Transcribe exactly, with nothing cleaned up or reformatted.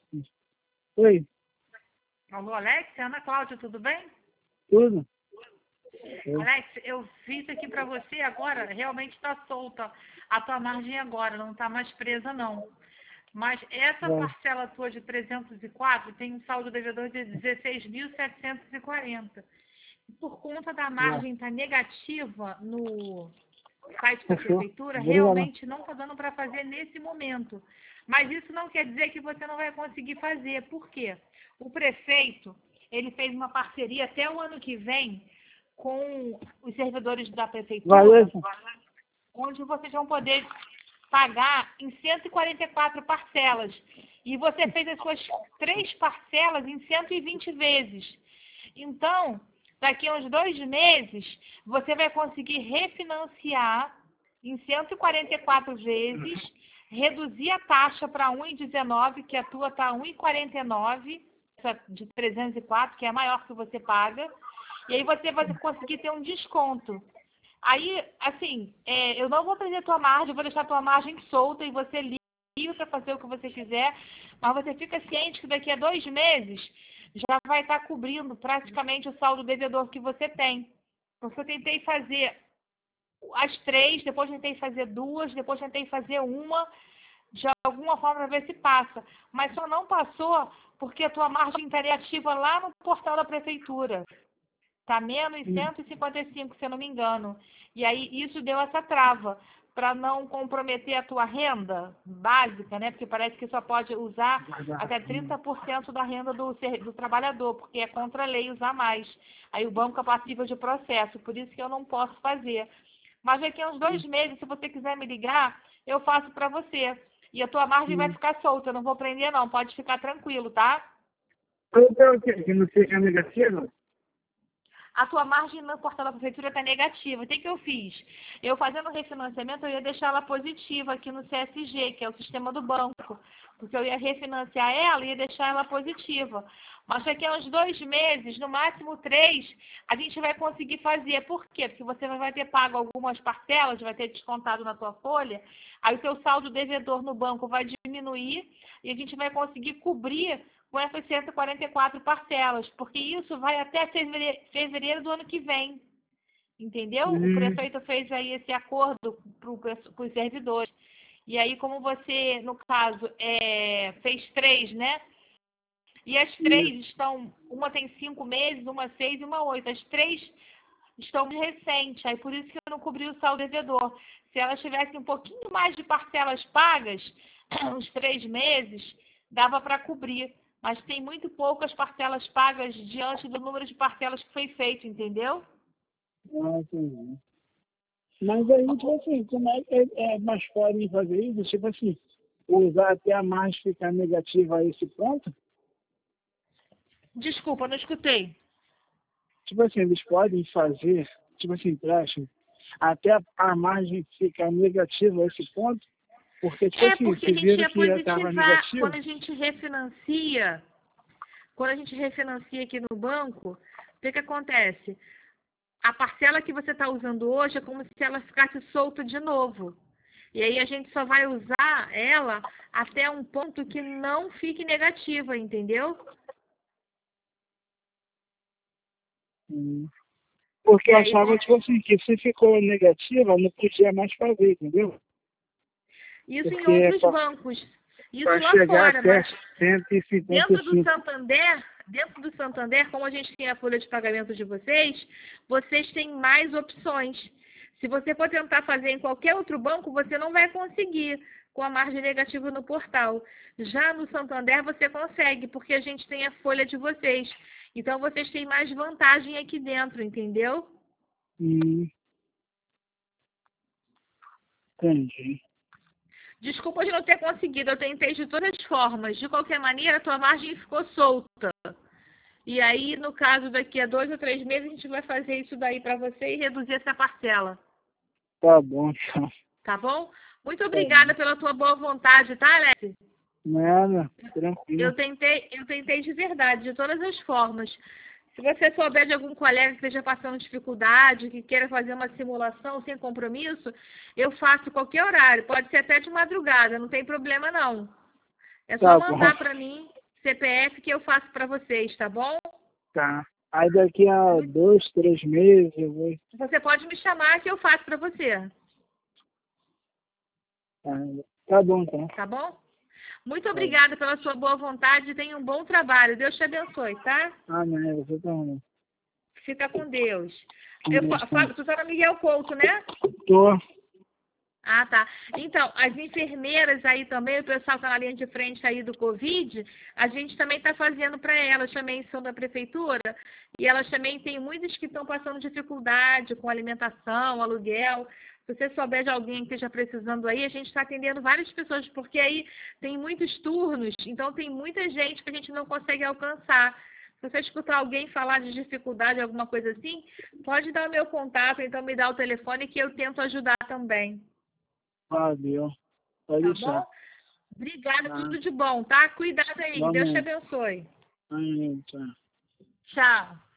Oi, Alô, Alex? Ana Cláudia, tudo bem? tudo? Alex, eu fiz aqui para você agora, realmente está solta a tua margem agora, não está mais presa não. Mas essa Vai. parcela tua de trezentos e quatro tem um saldo devedor de dezesseis mil setecentos e quarenta. Por conta da Vai. margem estar negativa no site da Fechou. prefeitura, Obrigado. realmente não está dando para fazer nesse momento. Mas isso não quer dizer que você não vai conseguir fazer. Por quê? O prefeito, ele fez uma parceria até o ano que vem com os servidores da prefeitura, Valeu. onde vocês vão poder pagar em cento e quarenta e quatro parcelas. E você fez as suas três parcelas em cento e vinte vezes. Então, daqui a uns dois meses, você vai conseguir refinanciar em cento e quarenta e quatro vezes, reduzir a taxa para um vírgula dezenove, que a tua está um vírgula quarenta e nove, essa de trezentos e quatro, que é a maior que você paga, e aí você vai conseguir ter um desconto. Aí, assim, é, eu não vou prender tua margem, eu vou deixar tua margem solta e você livre para fazer o que você quiser, mas você fica ciente que daqui a dois meses já vai estar cobrindo praticamente o saldo devedor que você tem. Porque eu tentei fazer as três, depois tentei fazer duas, depois tentei fazer uma, de alguma forma para ver se passa. Mas só não passou porque a tua margem estaria ativa lá no portal da prefeitura. Está menos cento e cinquenta e cinco, se eu não me engano. E aí isso deu essa trava para não comprometer a tua renda básica, né? Porque parece que só pode usar até trinta por cento da renda do, do trabalhador, porque é contra a lei usar mais. Aí o banco é passível de processo, por isso que eu não posso fazer. Mas daqui a uns dois meses, se você quiser me ligar, eu faço para você. E a tua margem vai ficar solta, eu não vou prender não, pode ficar tranquilo, tá? Eu quero o quê? Que não seja negativo? A tua margem no portal da prefeitura está negativa. O que, que eu fiz? Eu fazendo o refinanciamento, eu ia deixar ela positiva aqui no C S G, que é o sistema do banco. Porque eu ia refinanciar ela e ia deixar ela positiva. Mas daqui a uns dois meses, no máximo três, a gente vai conseguir fazer. Por quê? Porque você vai ter pago algumas parcelas, vai ter descontado na tua folha, aí o teu saldo devedor no banco vai diminuir e a gente vai conseguir cobrir com essas cento e quarenta e quatro parcelas, porque isso vai até fevereiro do ano que vem, entendeu? Hum. O prefeito fez aí esse acordo para os servidores. E aí, como você, no caso, é, fez três, né? E as três estão, uma tem cinco meses, uma seis e uma oito. As três estão recentes, aí por isso que eu não cobri o saldo devedor. Se elas tivessem um pouquinho mais de parcelas pagas, uns três meses, dava para cobrir. Mas tem muito poucas parcelas pagas diante do número de parcelas que foi feito, entendeu? Ah, entendi. Mas aí, tipo assim, como é que é, é mais podem fazer isso? Tipo assim, usar até a margem ficar negativa a esse ponto? Desculpa, não escutei. Tipo assim, eles podem fazer, tipo assim, empréstimo, até a, a margem ficar negativa a esse ponto? Porque, tipo É, assim, porque a se gente viram ia que estava positivar negativo, quando a gente refinancia. Quando a gente refinancia aqui no banco, o que, que acontece? A parcela que você está usando hoje é como se ela ficasse solta de novo. E aí a gente só vai usar ela até um ponto que não fique negativa, entendeu? hum, porque E eu aí, achava, como... tipo assim, que se ficou negativa, não podia mais fazer, entendeu? Isso em Porque outros bancos. Isso para lá chegar fora, até mas cento e cinquenta dentro e do cinco. Santander, dentro do Santander, como a gente tem a folha de pagamento de vocês, vocês têm mais opções. Se você for tentar fazer em qualquer outro banco, você não vai conseguir com a margem negativa no portal. Já no Santander você consegue, porque a gente tem a folha de vocês. Então vocês têm mais vantagem aqui dentro, entendeu? Hum, entendi. Desculpa de não ter conseguido, eu tentei de todas as formas. De qualquer maneira, a tua margem ficou solta. E aí, no caso, daqui a dois ou três meses, a gente vai fazer isso daí para você e reduzir essa parcela. Tá bom, então. Tá bom? Muito Tá obrigada bom. pela tua boa vontade, tá, Alex? Nada, tranquilo. Eu tentei, eu tentei de verdade, de todas as formas. Se você souber de algum colega que esteja passando dificuldade, que queira fazer uma simulação sem compromisso, eu faço qualquer horário. Pode ser até de madrugada, não tem problema não. É só Tá bom. mandar para mim C P F que eu faço para vocês, tá bom? Tá. Aí daqui a dois, três meses eu vou... Você pode me chamar que eu faço para você. Tá, tá bom, então. Tá bom? Muito obrigada pela sua boa vontade e tenha um bom trabalho. Deus te abençoe, tá? Amém. Você também. Fica com Deus. Com Eu, Deus, fa- tá. fa- tu tá no Miguel Couto, né? Tô. Ah, tá. Então, as enfermeiras aí também, o pessoal que tá na linha de frente aí do Covid, a gente também está fazendo para elas, também são da prefeitura, e elas também tem muitas que estão passando dificuldade com alimentação, aluguel. Se você souber de alguém que esteja precisando aí, a gente está atendendo várias pessoas, porque aí tem muitos turnos, então tem muita gente que a gente não consegue alcançar. Se você escutar alguém falar de dificuldade, alguma coisa assim, pode dar o meu contato, então me dá o telefone que eu tento ajudar também. Valeu. Pode Tá deixar. bom? Obrigada, Tá. tudo de bom, tá? Cuidado aí, Deus te Amém. abençoe. Amém. Tchau. Tchau.